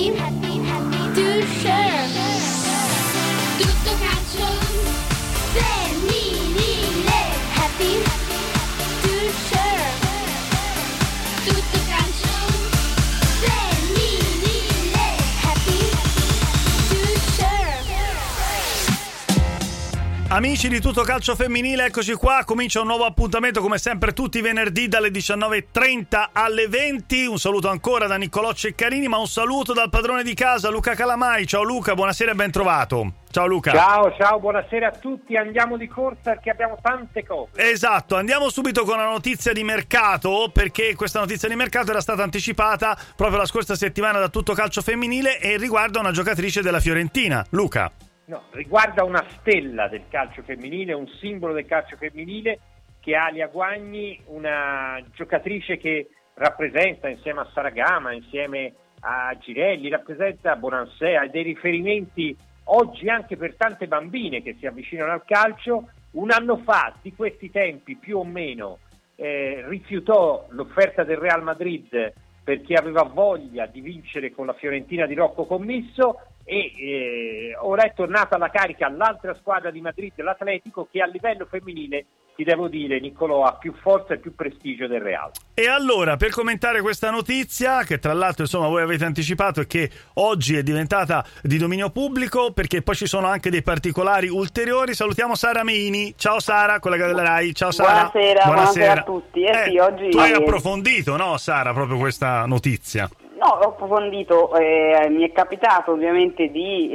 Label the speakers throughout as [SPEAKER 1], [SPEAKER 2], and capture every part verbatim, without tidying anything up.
[SPEAKER 1] happy, happy, happy to share. Tutto calcio femminile, happy to share. Tutto calcio femminile, happy to share.
[SPEAKER 2] Amici di Tutto Calcio Femminile, eccoci qua, comincia un nuovo appuntamento come sempre tutti i venerdì dalle diciannove e trenta alle venti. Un saluto ancora da Niccolò Ceccarini, ma un saluto dal padrone di casa Luca Calamai. Ciao Luca, buonasera e ben trovato. Ciao Luca.
[SPEAKER 3] Ciao, ciao, buonasera a tutti. Andiamo di corsa perché abbiamo tante cose.
[SPEAKER 2] Esatto, andiamo subito con la notizia di mercato, perché questa notizia di mercato era stata anticipata proprio la scorsa settimana da Tutto Calcio Femminile e riguarda una giocatrice della Fiorentina. Luca.
[SPEAKER 3] No, riguarda una stella del calcio femminile, un simbolo del calcio femminile, che è Alia Guagni, una giocatrice che rappresenta insieme a Saragama, insieme a Girelli, rappresenta Bonansè, ha dei riferimenti oggi anche per tante bambine che si avvicinano al calcio. Un anno fa, di questi tempi più o meno, eh, rifiutò l'offerta del Real Madrid perché aveva voglia di vincere con la Fiorentina di Rocco Commisso e eh, ora è tornata alla carica l'altra squadra di Madrid, l'Atletico, che a livello femminile, ti devo dire, Niccolò, ha più forza e più prestigio del Real.
[SPEAKER 2] E allora, per commentare questa notizia, che tra l'altro insomma voi avete anticipato e che oggi è diventata di dominio pubblico, perché poi ci sono anche dei particolari ulteriori, salutiamo Sara Meini. Ciao Sara, collega della Rai. Ciao Sara.
[SPEAKER 4] Buonasera, buonasera, buonasera a tutti. Eh,
[SPEAKER 2] eh,
[SPEAKER 4] sì, oggi...
[SPEAKER 2] Tu hai approfondito, no Sara, proprio questa notizia?
[SPEAKER 4] No, ho approfondito, eh, mi è capitato ovviamente di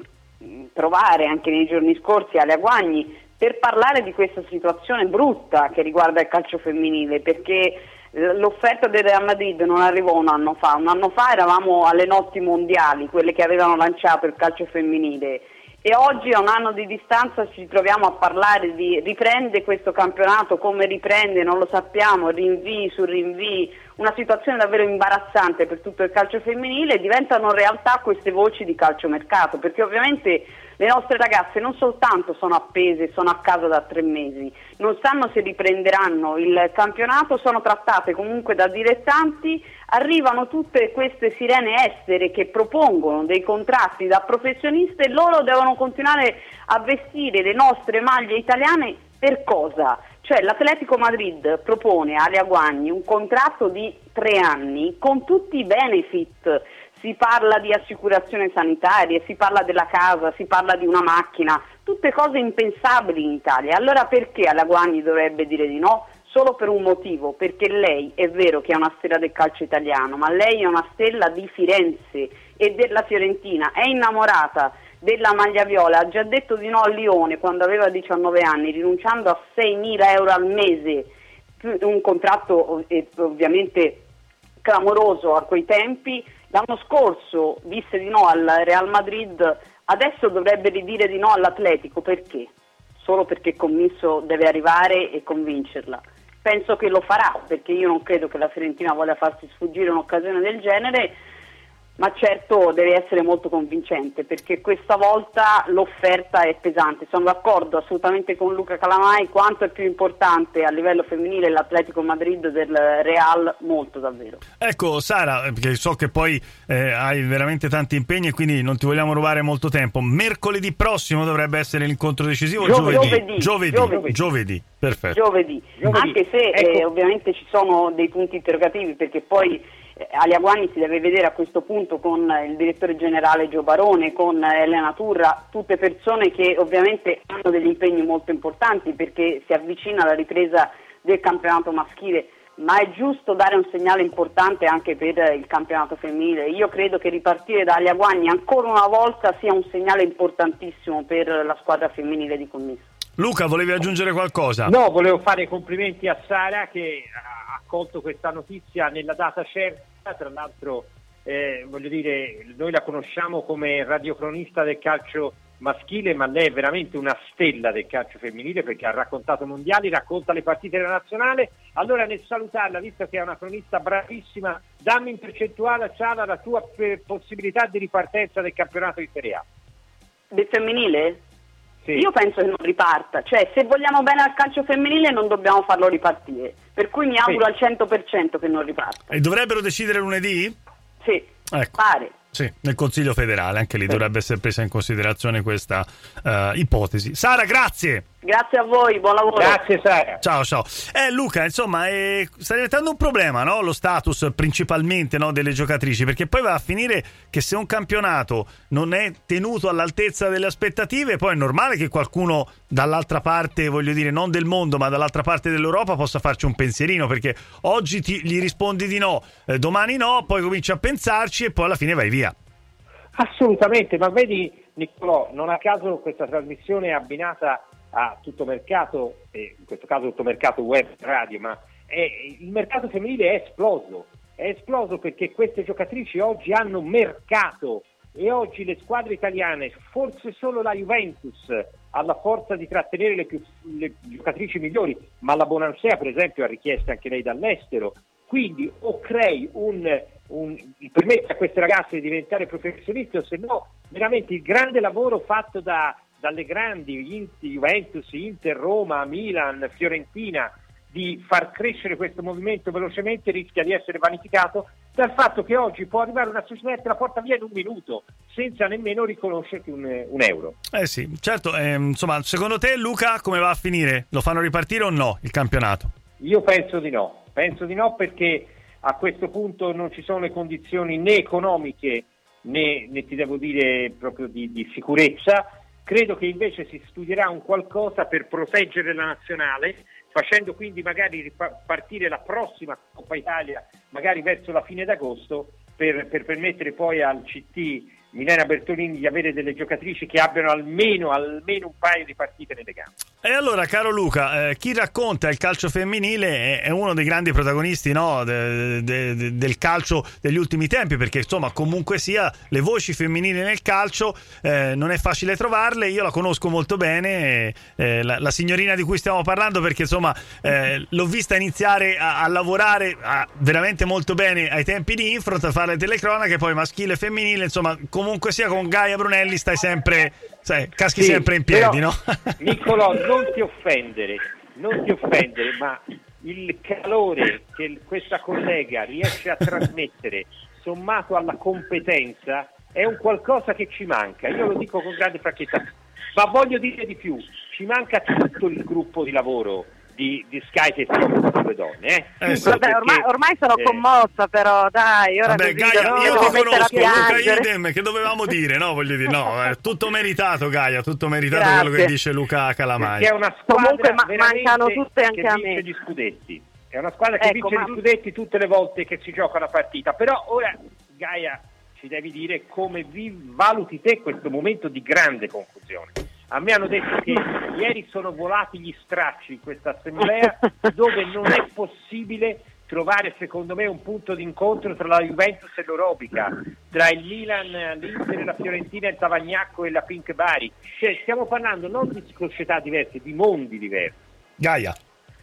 [SPEAKER 4] eh, trovare anche nei giorni scorsi Alia Guagni per parlare di questa situazione brutta che riguarda il calcio femminile, perché l'offerta del Real Madrid non arrivò un anno fa. Un anno fa eravamo alle notti mondiali, quelle che avevano lanciato il calcio femminile, e oggi a un anno di distanza ci troviamo a parlare di riprende questo campionato, come riprende non lo sappiamo, rinvii su rinvii, una situazione davvero imbarazzante per tutto il calcio femminile. Diventano realtà queste voci di calciomercato, perché ovviamente le nostre ragazze non soltanto sono appese, sono a casa da tre mesi, non sanno se riprenderanno il campionato, sono trattate comunque da dilettanti, arrivano tutte queste sirene estere che propongono dei contratti da professioniste e loro devono continuare a vestire le nostre maglie italiane per cosa? Cioè l'Atletico Madrid propone a Alia Guagni un contratto di tre anni con tutti i benefit. Si parla di assicurazione sanitaria, si parla della casa, si parla di una macchina, tutte cose impensabili in Italia. Allora perché Alia Guagni dovrebbe dire di no? Solo per un motivo, perché lei è vero che è una stella del calcio italiano, ma lei è una stella di Firenze e della Fiorentina, è innamorata della maglia viola, ha già detto di no a Lione quando aveva diciannove anni, rinunciando a seimila euro al mese, un contratto ovviamente clamoroso a quei tempi. L'anno scorso disse di no al Real Madrid, adesso dovrebbe ridire di no all'Atletico. Perché? Solo perché Commisso deve arrivare e convincerla. Penso che lo farà, perché io non credo che la Fiorentina voglia farsi sfuggire un'occasione del genere, ma certo deve essere molto convincente, perché questa volta l'offerta è pesante. Sono d'accordo assolutamente con Luca Calamai, quanto è più importante a livello femminile l'Atletico Madrid del Real, molto davvero.
[SPEAKER 2] Ecco Sara, perché so che poi eh, hai veramente tanti impegni e quindi non ti vogliamo rubare molto tempo. Mercoledì prossimo dovrebbe essere l'incontro decisivo.
[SPEAKER 4] Giovedì.
[SPEAKER 2] Giovedì.
[SPEAKER 4] Giovedì.
[SPEAKER 2] Giovedì. Giovedì. Perfetto.
[SPEAKER 4] Giovedì.
[SPEAKER 3] Giovedì.
[SPEAKER 4] Anche se
[SPEAKER 3] ecco.
[SPEAKER 4] eh, ovviamente ci sono dei punti interrogativi, perché poi eh, Alia Guagni si deve vedere a questo punto con il direttore generale Gio Barone, con Elena Turra, tutte persone che ovviamente hanno degli impegni molto importanti, perché si avvicina la ripresa del campionato maschile, ma è giusto dare un segnale importante anche per il campionato femminile. Io credo che ripartire da Alia Guagni ancora una volta sia un segnale importantissimo per la squadra femminile di Commisso.
[SPEAKER 2] Luca, volevi aggiungere qualcosa?
[SPEAKER 3] No, volevo fare i complimenti a Sara che ha accolto questa notizia nella data certa. Tra l'altro, eh, voglio dire, noi la conosciamo come radiocronista del calcio maschile, ma lei è veramente una stella del calcio femminile, perché ha raccontato mondiali, racconta le partite della nazionale. Allora, nel salutarla, visto che è una cronista bravissima, dammi in percentuale, Sara, la tua possibilità di ripartenza del campionato di Serie A.
[SPEAKER 4] Del femminile?
[SPEAKER 3] Sì.
[SPEAKER 4] Io penso che non riparta, cioè se vogliamo bene al calcio femminile non dobbiamo farlo ripartire, per cui mi auguro
[SPEAKER 3] sì.
[SPEAKER 4] al cento per cento che non riparta.
[SPEAKER 2] E dovrebbero decidere lunedì?
[SPEAKER 4] Sì,
[SPEAKER 2] ecco.
[SPEAKER 4] pare.
[SPEAKER 2] Sì, nel Consiglio federale, anche lì dovrebbe essere presa in considerazione questa uh, ipotesi. Sara, grazie!
[SPEAKER 4] Grazie a voi, buon lavoro.
[SPEAKER 3] Grazie Sara.
[SPEAKER 2] Ciao, ciao. Eh, Luca, insomma, eh, sta diventando un problema, no? Lo status principalmente, no, delle giocatrici, perché poi va a finire che se un campionato non è tenuto all'altezza delle aspettative, poi è normale che qualcuno dall'altra parte, voglio dire, non del mondo, ma dall'altra parte dell'Europa possa farci un pensierino, perché oggi ti, gli rispondi di no, eh, domani no, poi cominci a pensarci e poi alla fine vai via.
[SPEAKER 3] Assolutamente, ma vedi Niccolò, non a caso questa trasmissione è abbinata a tutto mercato, eh, in questo caso tutto mercato web radio, ma è, il mercato femminile è esploso, è esploso perché queste giocatrici oggi hanno mercato e oggi le squadre italiane, forse solo la Juventus ha la forza di trattenere le, più, le giocatrici migliori, ma la Bonansea per esempio ha richieste anche lei dall'estero, quindi o crei un, un permette a queste ragazze di diventare professionisti o se no veramente il grande lavoro fatto da dalle grandi Juventus, Inter, Roma, Milan, Fiorentina, di far crescere questo movimento velocemente rischia di essere vanificato dal fatto che oggi può arrivare una società che la porta via in un minuto senza nemmeno riconoscerti un, un euro.
[SPEAKER 2] Eh sì, certo, eh, insomma, secondo te Luca come va a finire? Lo fanno ripartire o no il campionato?
[SPEAKER 3] Io penso di no, penso di no perché a questo punto non ci sono le condizioni né economiche né, né ti devo dire proprio di, di sicurezza. Credo che invece si studierà un qualcosa per proteggere la nazionale, facendo quindi magari ripartire la prossima Coppa Italia, magari verso la fine d'agosto, per, per permettere poi al C T Milena Bertolini di avere delle giocatrici che abbiano almeno, almeno un paio di partite nelle gambe.
[SPEAKER 2] E allora, caro Luca, eh, chi racconta il calcio femminile è, è uno dei grandi protagonisti, no, de, de, de, del calcio degli ultimi tempi, perché insomma comunque sia le voci femminili nel calcio eh, non è facile trovarle. Io la conosco molto bene, eh, la, la signorina di cui stiamo parlando, perché insomma eh, l'ho vista iniziare a, a lavorare a, veramente molto bene ai tempi di Infront, a fare le telecronache, poi maschile e femminile, insomma comunque sia con Gaia Brunelli stai sempre, sai, caschi sì, sempre in piedi, però, no?
[SPEAKER 3] Niccolò, non ti offendere, non ti offendere, ma il calore che questa collega riesce a trasmettere sommato alla competenza è un qualcosa che ci manca, io lo dico con grande franchezza, ma voglio dire di più, ci manca tutto il gruppo di lavoro di, di Sky che siamo due donne, eh?
[SPEAKER 4] Eh, sì, vabbè, ormai, ormai sono eh, commossa, però dai, ora
[SPEAKER 2] vabbè, Gaia, no, io ti conosco, Luca Idem, che dovevamo dire, no? Voglio dire, no, è tutto meritato, Gaia, tutto meritato. Grazie. Quello che dice Luca Calamai.
[SPEAKER 3] Che è una squadra
[SPEAKER 4] comunque ma- mancano tutte anche
[SPEAKER 3] che
[SPEAKER 4] a
[SPEAKER 3] vince
[SPEAKER 4] me.
[SPEAKER 3] gli scudetti. È una squadra che
[SPEAKER 4] ecco,
[SPEAKER 3] vince
[SPEAKER 4] ma...
[SPEAKER 3] gli scudetti tutte le volte che si gioca la partita. Però ora, Gaia, ci devi dire come vi valuti te questo momento di grande confusione. A me hanno detto che ieri sono volati gli stracci in questa assemblea dove non è possibile trovare secondo me un punto d'incontro tra la Juventus e l'Europica, tra il Milan, l'Inter, la Fiorentina, il Tavagnacco e la Pink Bari. Cioè stiamo parlando non di società diverse, di mondi diversi.
[SPEAKER 2] Gaia.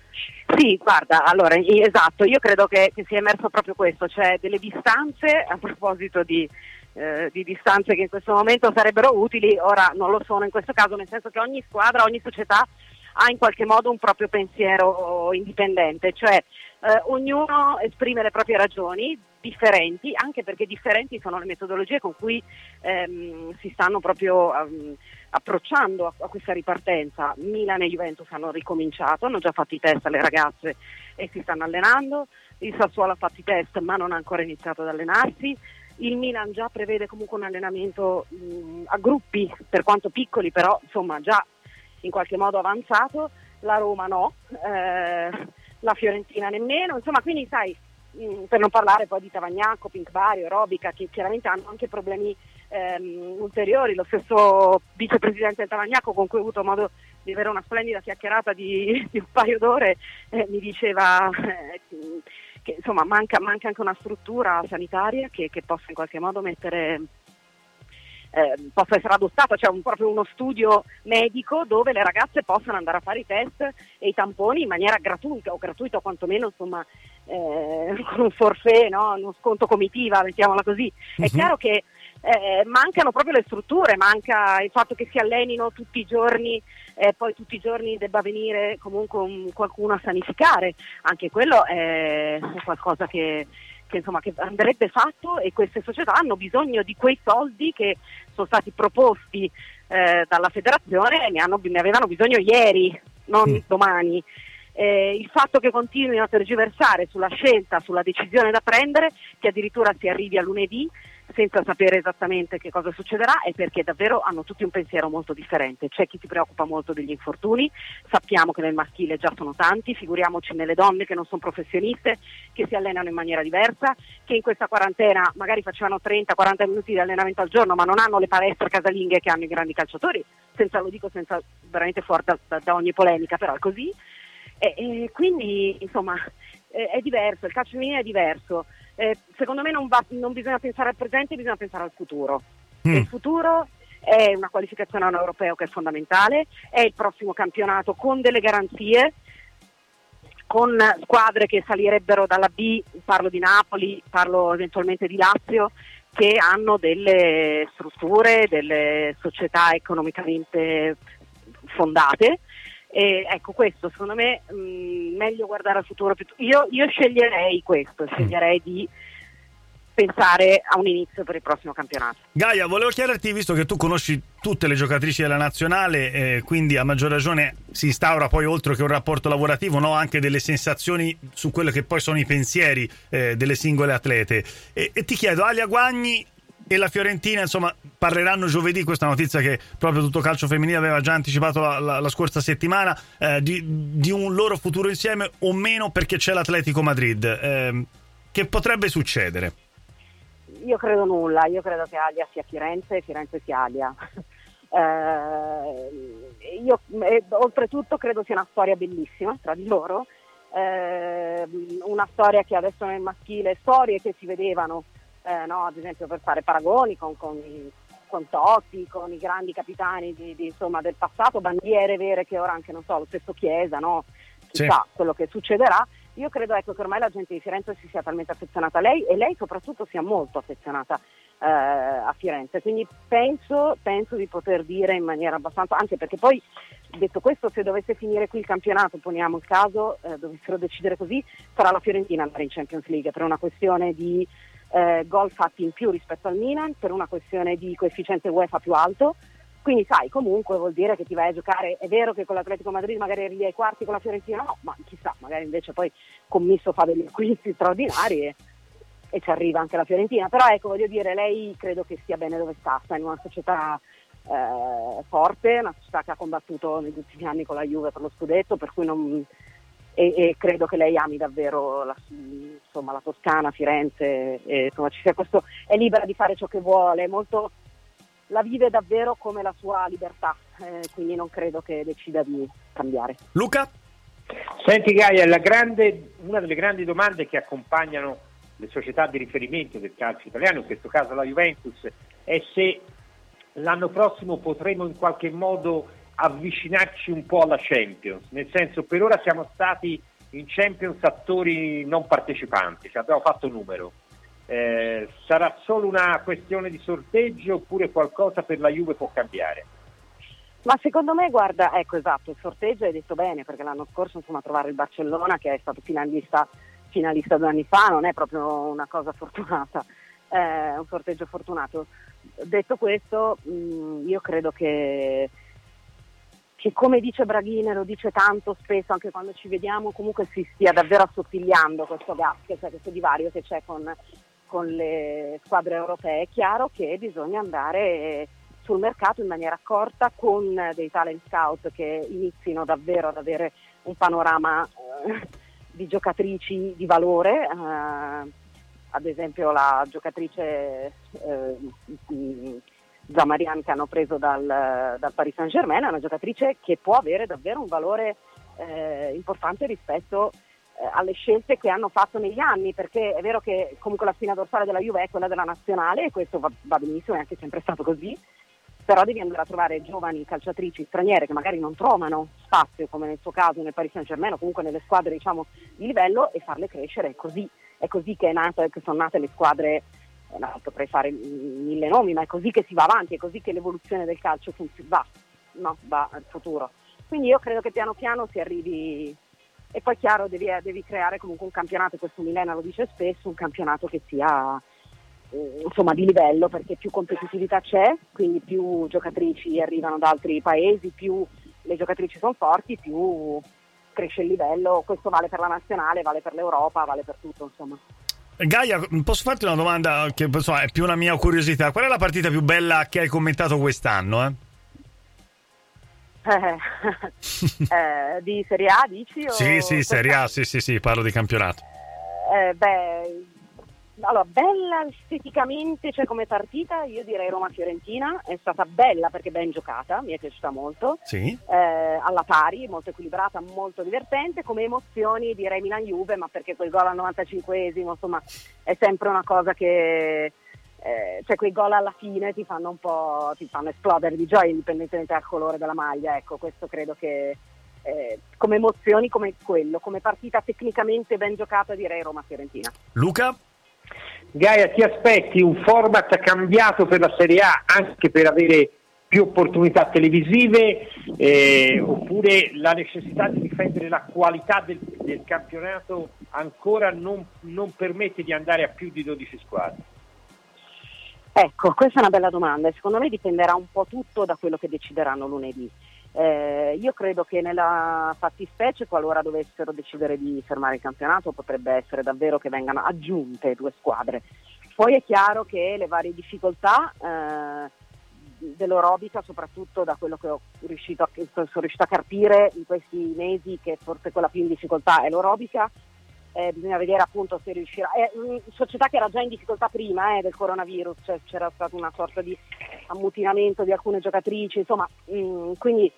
[SPEAKER 4] Sì, guarda, allora, esatto, io credo che, che sia emerso proprio questo, cioè delle distanze, a proposito di Eh, di distanze che in questo momento sarebbero utili, ora non lo sono in questo caso, nel senso che ogni squadra, ogni società ha in qualche modo un proprio pensiero indipendente, cioè eh, ognuno esprime le proprie ragioni differenti, anche perché differenti sono le metodologie con cui ehm, si stanno proprio um, approcciando a, a questa ripartenza. Milan e Juventus hanno ricominciato, hanno già fatto i test alle ragazze e si stanno allenando, il Sassuolo ha fatto i test ma non ha ancora iniziato ad allenarsi. Il Milan già prevede comunque un allenamento mh, a gruppi, per quanto piccoli, però insomma già in qualche modo avanzato. La Roma no, eh, la Fiorentina nemmeno, insomma, quindi sai, mh, per non parlare poi di Tavagnacco, Pink Bari, Eurobica, che chiaramente hanno anche problemi ehm, ulteriori. Lo stesso vicepresidente Tavagnacco, con cui ho avuto modo di avere una splendida chiacchierata di, di un paio d'ore, eh, mi diceva eh, che insomma manca, manca anche una struttura sanitaria che, che possa in qualche modo mettere eh, possa essere adottata, cioè un, proprio uno studio medico dove le ragazze possano andare a fare i test e i tamponi in maniera gratuita o gratuita o quantomeno insomma eh, con un forfait, no? Uno sconto comitiva, mettiamola così. Uh-huh. È chiaro che eh, mancano proprio le strutture, manca il fatto che si allenino tutti i giorni e poi tutti i giorni debba venire comunque un, qualcuno a sanificare, anche quello è qualcosa che,
[SPEAKER 5] che insomma che andrebbe fatto, e queste società hanno bisogno di quei soldi che sono stati proposti eh, dalla federazione e ne, hanno, ne avevano bisogno ieri, non mm. domani. Eh, il fatto che continuino a tergiversare sulla scelta, sulla decisione da prendere, che addirittura si arrivi a lunedì senza sapere esattamente che cosa succederà, è perché davvero hanno tutti un pensiero molto differente. C'è chi si preoccupa molto degli infortuni, sappiamo che nel maschile già sono tanti, figuriamoci nelle donne che non sono professioniste, che si allenano in maniera diversa, che in questa quarantena magari facevano trenta quaranta minuti di allenamento al giorno, ma non hanno le palestre casalinghe che hanno i grandi calciatori, senza, lo dico senza veramente fuori da, da, da ogni polemica, però è così. E, e quindi insomma è, è diverso, il calcio femminile è diverso. Eh, secondo me non, va, non bisogna pensare al presente, bisogna pensare al futuro. Mm. Il futuro è una qualificazione a un europeo che è fondamentale, è il prossimo campionato con delle garanzie, con squadre che salirebbero dalla B, parlo di Napoli, parlo eventualmente di Lazio, che hanno delle strutture, delle società economicamente fondate. E ecco, questo secondo me mh, meglio guardare al futuro. Io, io sceglierei questo, sceglierei di pensare a un inizio per il prossimo campionato.
[SPEAKER 2] Gaia, volevo chiederti, visto che tu conosci tutte le giocatrici della nazionale, eh, quindi a maggior ragione si instaura poi, oltre che un rapporto lavorativo, no, anche delle sensazioni su quello che poi sono i pensieri eh, delle singole atlete, e, e ti chiedo, Alia Guagni e la Fiorentina insomma parleranno giovedì, questa notizia che proprio Tutto Calcio Femminile aveva già anticipato la, la, la scorsa settimana, eh, di, di un loro futuro insieme o meno, perché c'è l'Atletico Madrid. Eh, che potrebbe succedere?
[SPEAKER 5] Io credo nulla, io credo che Alia sia Firenze e Firenze sia Alia. eh, io eh, oltretutto credo sia una storia bellissima tra di loro, eh, una storia che adesso nel maschile, storie che si vedevano Eh, no, ad esempio per fare paragoni con, con, con Totti, con i grandi capitani di, di, insomma, del passato, bandiere vere che ora anche non so, lo stesso Chiesa, no? Chissà sì. quello che succederà. Io credo ecco che ormai la gente di Firenze si sia talmente affezionata a lei, e lei soprattutto sia molto affezionata eh, a Firenze, quindi penso, penso di poter dire in maniera abbastanza, anche perché poi detto questo, se dovesse finire qui il campionato, poniamo il caso, eh, dovessero decidere così, sarà la Fiorentina andare in Champions League per una questione di Eh, gol fatti in più rispetto al Milan, per una questione di coefficiente UEFA più alto, quindi sai, comunque vuol dire che ti vai a giocare. È vero che con l'Atletico Madrid magari arrivi ai quarti, con la Fiorentina no, ma chissà, magari invece poi Commisso fa degli acquisti straordinari e, e ci arriva anche la Fiorentina. Però ecco, voglio dire, lei credo che stia bene dove sta, sta in una società eh, forte, una società che ha combattuto negli ultimi anni con la Juve per lo scudetto, per cui non E, e credo che lei ami davvero la, insomma, la Toscana, Firenze, e, insomma, ci sia questo, è libera di fare ciò che vuole, è molto, la vive davvero come la sua libertà, eh, quindi non credo che decida di cambiare.
[SPEAKER 2] Luca?
[SPEAKER 3] Senti Gaia, la grande, una delle grandi domande che accompagnano le società di riferimento del calcio italiano, in questo caso la Juventus, è se l'anno prossimo potremo in qualche modo avvicinarci un po' alla Champions, nel senso, per ora siamo stati in Champions attori non partecipanti, cioè abbiamo fatto numero. Eh, sarà solo una questione di sorteggio oppure qualcosa per la Juve può cambiare?
[SPEAKER 5] Ma secondo me, guarda, ecco esatto, il sorteggio hai detto bene, perché l'anno scorso insomma trovare il Barcellona, che è stato finalista finalista due anni fa, non è proprio una cosa fortunata, è eh, un sorteggio fortunato. Detto questo, mh, io credo che che come dice Braghini, lo dice tanto spesso anche quando ci vediamo, comunque si stia davvero assottigliando questo gap, cioè questo divario che c'è con, con le squadre europee. È chiaro che bisogna andare sul mercato in maniera accorta, con dei talent scout che inizino davvero ad avere un panorama eh, di giocatrici di valore, eh, ad esempio la giocatrice eh, Zamarian che hanno preso dal, dal Paris Saint-Germain, è una giocatrice che può avere davvero un valore eh, importante rispetto eh, alle scelte che hanno fatto negli anni, perché è vero che comunque la spina dorsale della Juve è quella della nazionale, e questo va, va benissimo, è anche sempre stato così, però devi andare a trovare giovani calciatrici straniere che magari non trovano spazio, come nel suo caso nel Paris Saint-Germain o comunque nelle squadre diciamo di livello, e farle crescere. È così, è così che è nato, che sono nate le squadre. No, potrei fare mille nomi, ma è così che si va avanti, è così che l'evoluzione del calcio va, no, va al futuro. Quindi io credo che piano piano si arrivi e poi chiaro devi, devi creare comunque un campionato, e questo Milena lo dice spesso, un campionato che sia eh, insomma di livello, perché più competitività c'è, quindi più giocatrici arrivano da altri paesi, più le giocatrici sono forti, più cresce il livello. Questo vale per la nazionale, vale per l'Europa, vale per tutto, insomma.
[SPEAKER 2] Gaia, posso farti una domanda che insomma, è più una mia curiosità? Qual è la partita più bella che hai commentato quest'anno? Eh?
[SPEAKER 5] Eh, eh, di Serie A dici? O
[SPEAKER 2] sì, sì, Serie A, sì, sì, sì, parlo di campionato.
[SPEAKER 5] Eh, beh, allora, bella esteticamente, cioè come partita, io direi Roma-Fiorentina, è stata bella perché ben giocata, mi è piaciuta molto,
[SPEAKER 2] sì.
[SPEAKER 5] eh, alla pari, molto equilibrata, molto divertente. Come emozioni direi Milan-Juve, ma perché quel gol al novantacinquesimo, insomma, è sempre una cosa che... Eh, cioè quei gol alla fine ti fanno un po' ti fanno esplodere di gioia indipendentemente dal colore della maglia, ecco, questo credo che eh, come emozioni, come quello, come partita tecnicamente ben giocata direi Roma-Fiorentina.
[SPEAKER 2] Luca?
[SPEAKER 3] Gaia, ti aspetti un format cambiato per la Serie A anche per avere più opportunità televisive eh, oppure la necessità di difendere la qualità del, del campionato ancora non, non permette di andare a più di dodici squadre?
[SPEAKER 5] Ecco, questa è una bella domanda e secondo me dipenderà un po' tutto da quello che decideranno lunedì. Eh, io credo che nella fattispecie, qualora dovessero decidere di fermare il campionato, potrebbe essere davvero che vengano aggiunte due squadre. Poi è chiaro che le varie difficoltà eh, dell'Orobica, soprattutto da quello che ho riuscito a, sono riuscita a capire in questi mesi, che forse quella più in difficoltà è l'Orobica. Eh, bisogna vedere appunto se riuscirà. È una società che era già in difficoltà prima eh, del coronavirus, cioè c'era stato una sorta di ammutinamento di alcune giocatrici, insomma, mh, quindi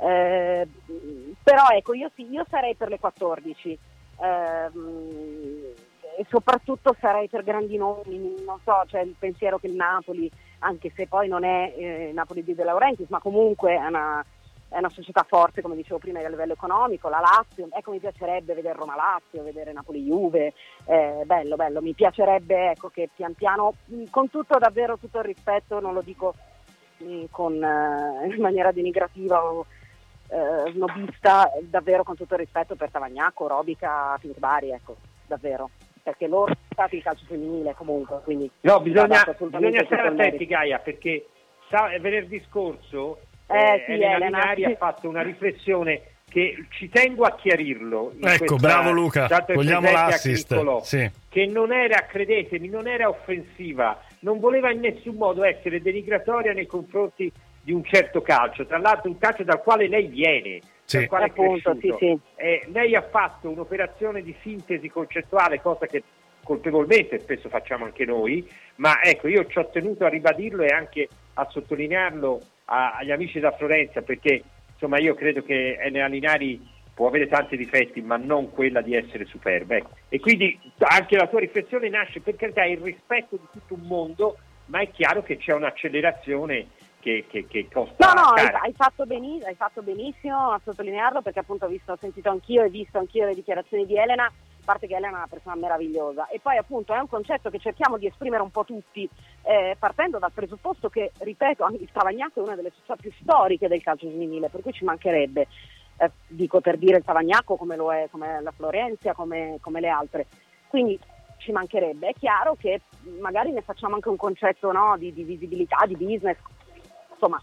[SPEAKER 5] eh, però ecco, io, sì, io sarei per le quattordici eh, mh, e soprattutto sarei per grandi nomi, non so, cioè il pensiero che il Napoli, anche se poi non è eh, Napoli di De Laurentiis, ma comunque è una è una società forte, come dicevo prima, a livello economico, la Lazio, ecco, mi piacerebbe vedere Roma-Lazio, vedere Napoli-Juve, eh, bello, bello, mi piacerebbe, ecco, che pian piano, con tutto, davvero tutto il rispetto, non lo dico mh, con, eh, in maniera denigrativa o eh, snobista, davvero con tutto il rispetto per Tavagnacco, Robica, Finkbari, ecco, davvero, perché loro sono stati il calcio femminile comunque, quindi...
[SPEAKER 3] No, bisogna, bisogna stare attenti, Gaia, perché sa, venerdì scorso...
[SPEAKER 5] Eh,
[SPEAKER 3] eh,
[SPEAKER 5] sì,
[SPEAKER 3] Elena
[SPEAKER 5] Elena
[SPEAKER 3] Linari
[SPEAKER 5] sì.
[SPEAKER 3] ha fatto una riflessione che ci tengo a chiarirlo.
[SPEAKER 2] Ecco,
[SPEAKER 3] questa,
[SPEAKER 2] bravo Luca, vogliamo l'assist.
[SPEAKER 3] Niccolò,
[SPEAKER 2] sì.
[SPEAKER 3] Che non era, credetemi, non era offensiva, non voleva in nessun modo essere denigratoria nei confronti di un certo calcio, tra l'altro un calcio dal quale lei viene,
[SPEAKER 2] sì.
[SPEAKER 3] dal quale
[SPEAKER 5] Appunto,
[SPEAKER 3] è cresciuto.
[SPEAKER 5] sì, sì.
[SPEAKER 3] Eh, lei ha fatto un'operazione di sintesi concettuale, cosa che colpevolmente spesso facciamo anche noi, ma ecco, io ci ho tenuto a ribadirlo e anche a sottolinearlo a, agli amici da Florenza, perché insomma io credo che Elena Linari può avere tanti difetti, ma non quella di essere superba, ecco. E quindi anche la tua riflessione nasce, per carità, il rispetto di tutto un mondo, ma è chiaro che c'è un'accelerazione che, che, che costa.
[SPEAKER 5] No, no, hai,
[SPEAKER 3] cara.
[SPEAKER 5] hai, fatto benissimo, hai fatto benissimo a sottolinearlo, perché appunto ho visto, ho sentito anch'io e visto anch'io le dichiarazioni di Elena, a parte che Elena è una persona meravigliosa, e poi appunto è un concetto che cerchiamo di esprimere un po' tutti, eh, partendo dal presupposto che, ripeto, anche il Tavagnacco è una delle società più storiche del calcio femminile, per cui ci mancherebbe, eh, dico per dire il Tavagnacco come lo è, come la Florencia, come, come le altre, quindi ci mancherebbe. È chiaro che magari ne facciamo anche un concetto, no, di, di visibilità, di business, insomma,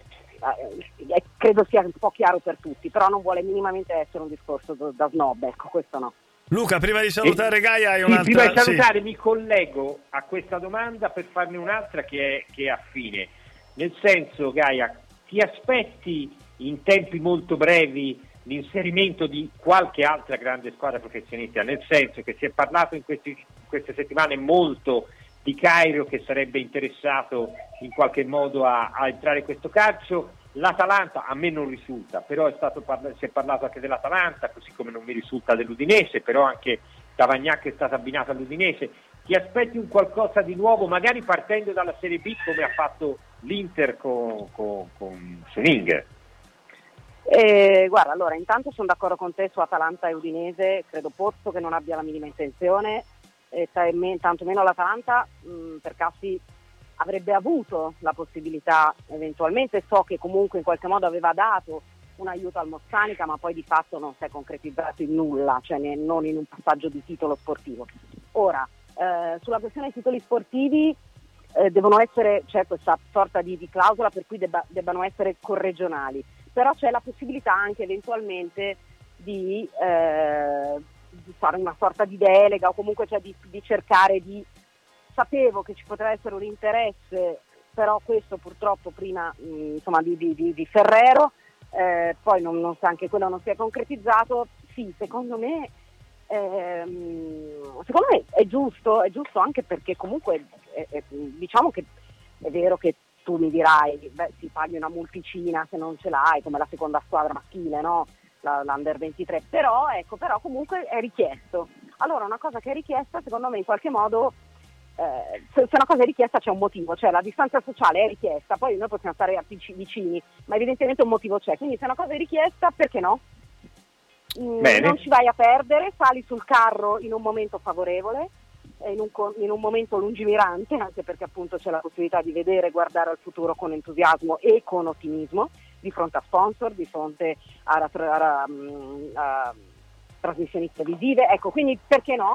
[SPEAKER 5] eh, credo sia un po' chiaro per tutti, però non vuole minimamente essere un discorso da, da snob, ecco, questo no.
[SPEAKER 2] Luca, prima di salutare
[SPEAKER 3] e,
[SPEAKER 2] Gaia hai
[SPEAKER 3] sì,
[SPEAKER 2] un'altra...
[SPEAKER 3] Prima di salutare
[SPEAKER 2] sì.
[SPEAKER 3] mi collego a questa domanda per farne un'altra che è, che è affine. Nel senso, Gaia, ti aspetti in tempi molto brevi l'inserimento di qualche altra grande squadra professionista? Nel senso che si è parlato in, questi, in queste settimane molto di Cairo, che sarebbe interessato in qualche modo a, a entrare in questo calcio. L'Atalanta a me non risulta, però è stato parla- si è parlato anche dell'Atalanta, così come non mi risulta dell'Udinese, però anche Tavagnacco è stato abbinato all'Udinese. Ti aspetti un qualcosa di nuovo, magari partendo dalla Serie B come ha fatto l'Inter con, con, con Suning?
[SPEAKER 5] Eh, guarda, allora intanto sono d'accordo con te su Atalanta e Udinese, credo Pozzo che non abbia la minima intenzione, eh, tantomeno l'Atalanta, mh, per Cassi avrebbe avuto la possibilità eventualmente, so che comunque in qualche modo aveva dato un aiuto al Mozzanica, ma poi di fatto non si è concretizzato in nulla, cioè ne, non in un passaggio di titolo sportivo. Ora, eh, sulla questione dei titoli sportivi eh, devono essere, c'è questa sorta di, di clausola per cui debba, debbano essere corregionali, però c'è la possibilità anche eventualmente di, eh, di fare una sorta di delega o comunque cioè di, di cercare di... Sapevo che ci poteva essere un interesse, però questo purtroppo prima mh, insomma di, di, di Ferrero, eh, poi non, non so, anche quello non si è concretizzato. Sì, secondo me ehm, secondo me è giusto, è giusto anche perché comunque è, è, diciamo che è vero che tu mi dirai, beh, si paghi una multicina se non ce l'hai, come la seconda squadra maschile, no? La, l'Under ventitré, però ecco, però comunque è richiesto. Allora una cosa che è richiesta, secondo me in qualche modo, eh, se, se una cosa è richiesta c'è un motivo, cioè la distanza sociale è richiesta, poi noi possiamo stare vicini, ma evidentemente un motivo c'è, quindi se una cosa è richiesta, perché no? Mm, non ci vai a perdere, sali sul carro in un momento favorevole, in un, in un momento lungimirante, anche perché appunto c'è la possibilità di vedere e guardare al futuro con entusiasmo e con ottimismo, di fronte a sponsor, di fronte a, a, a, a trasmissioni televisive, ecco, quindi perché no?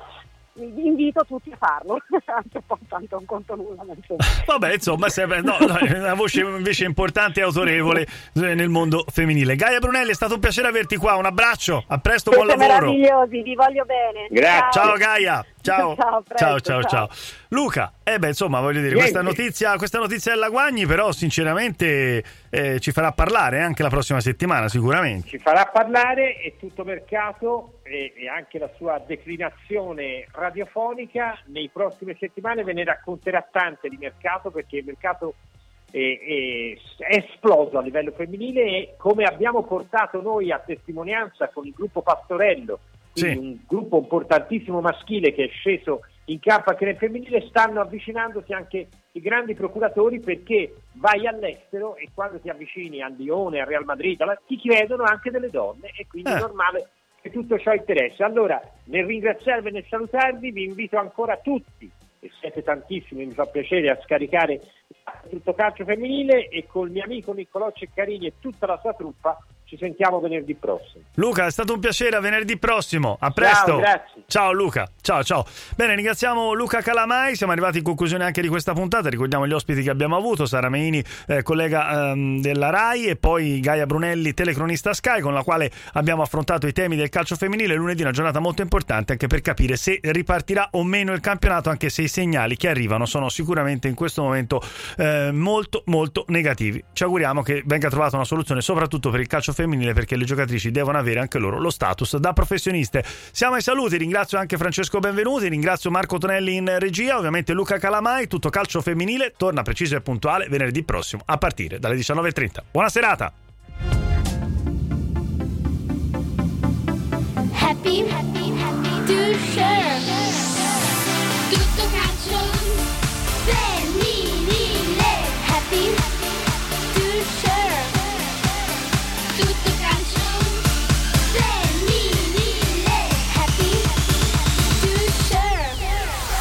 [SPEAKER 5] Invito tutti a farlo, anche poi tanto non conto nulla.
[SPEAKER 2] Vabbè, insomma, sempre, no, no, è una voce invece importante e autorevole nel mondo femminile. Gaia Brunelli, è stato un piacere averti qua, un abbraccio, a presto,
[SPEAKER 5] Siete
[SPEAKER 2] buon lavoro.
[SPEAKER 5] Meravigliosi, vi voglio bene.
[SPEAKER 3] Grazie.
[SPEAKER 2] Ciao Gaia. Ciao.
[SPEAKER 5] Ciao, presto,
[SPEAKER 2] ciao, ciao,
[SPEAKER 5] ciao.
[SPEAKER 2] ciao. Luca, eh beh, insomma, voglio dire,
[SPEAKER 3] Niente.
[SPEAKER 2] questa notizia, questa notizia della Guagni, però, sinceramente, eh, ci farà parlare anche la prossima settimana, sicuramente.
[SPEAKER 3] Ci farà parlare, e tutto mercato e, e anche la sua declinazione radiofonica nei prossime settimane ve ne racconterà tante di mercato, perché il mercato è, è, è esploso a livello femminile, e come abbiamo portato noi a testimonianza con il gruppo Pastorello, quindi
[SPEAKER 2] Sì.
[SPEAKER 3] un gruppo importantissimo maschile che è sceso in campo anche nel femminile, stanno avvicinandosi anche i grandi procuratori, perché vai all'estero e quando ti avvicini al Lione, al Real Madrid, alla, ti chiedono anche delle donne, e quindi
[SPEAKER 2] Eh.
[SPEAKER 3] è normale che tutto ciò interessa. Allora, nel ringraziarvi e nel salutarvi, vi invito ancora tutti, e siete tantissimi, mi fa piacere, a scaricare tutto calcio femminile, e col mio amico Niccolò Ceccarini e tutta la sua truppa ci sentiamo venerdì prossimo.
[SPEAKER 2] Luca, è stato un piacere, a venerdì prossimo. A presto.
[SPEAKER 3] Ciao, grazie.
[SPEAKER 2] Ciao Luca. Ciao, ciao. Bene, ringraziamo Luca Calamai. Siamo arrivati in conclusione anche di questa puntata. Ricordiamo gli ospiti che abbiamo avuto: Sara Meini, eh, collega ehm, della Rai, e poi Gaia Brunelli, telecronista Sky, con la quale abbiamo affrontato i temi del calcio femminile. Lunedì è una giornata molto importante anche per capire se ripartirà o meno il campionato, anche se i segnali che arrivano sono sicuramente in questo momento eh, molto molto negativi. Ci auguriamo che venga trovata una soluzione soprattutto per il calcio femminile, perché le giocatrici devono avere anche loro lo status da professioniste. Siamo ai saluti, ringrazio anche Francesco Benvenuti, ringrazio Marco Tonelli in regia, ovviamente Luca Calamai. Tutto calcio femminile torna preciso e puntuale venerdì prossimo a partire dalle diciannove e trenta. Buona serata.
[SPEAKER 1] Happy, happy, happy to share.